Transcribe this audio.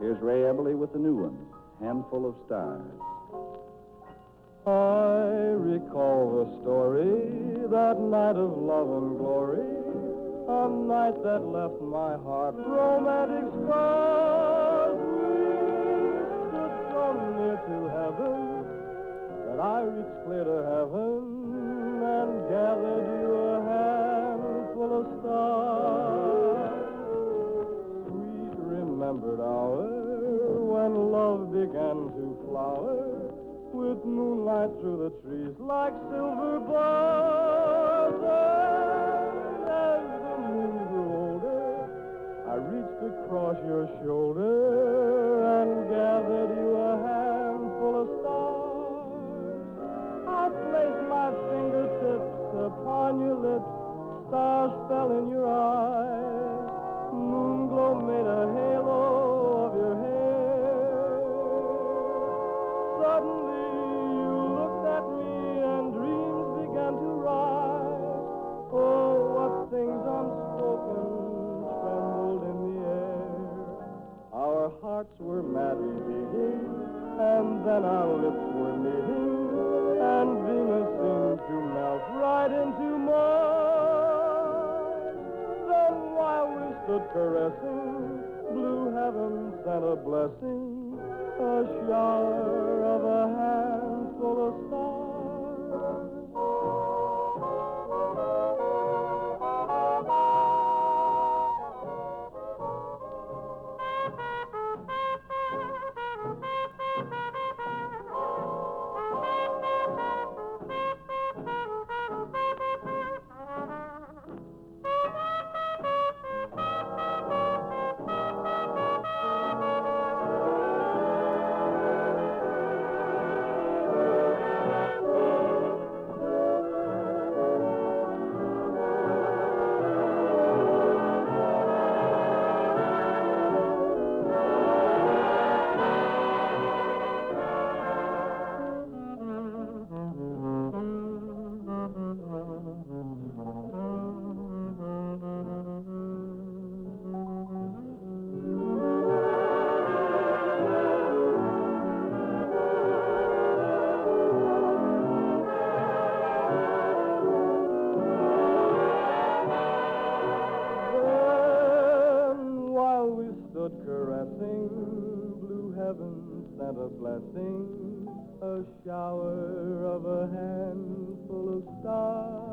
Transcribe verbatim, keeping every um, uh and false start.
Here's Ray Eberly with the new one, Handful of Stars. I recall the story, that night of love and glory, a night that left my heart romantic scars. We stood so near to heaven that I reached clear to heaven and gathered you a handful of stars. Sweet remembered hour when love began to flower, with moonlight through the trees like silver bars. And as the moon grew older, I reached across your shoulder and gathered you a handful of stars. I placed my fingertips upon your lips, stars fell in your eyes, moonglow made a halo of your hair. Suddenly you looked at me and dreams began to rise. Oh, what things unspoken trembled in the air. Our hearts were madly beating, and then our lips were meeting, and Venus seemed to melt right into Mars. Then while we stood caressing, blue heaven sent a blessing, a shower of a handful of stars. Caressing, blue heaven sent a blessing, a shower of a handful of stars.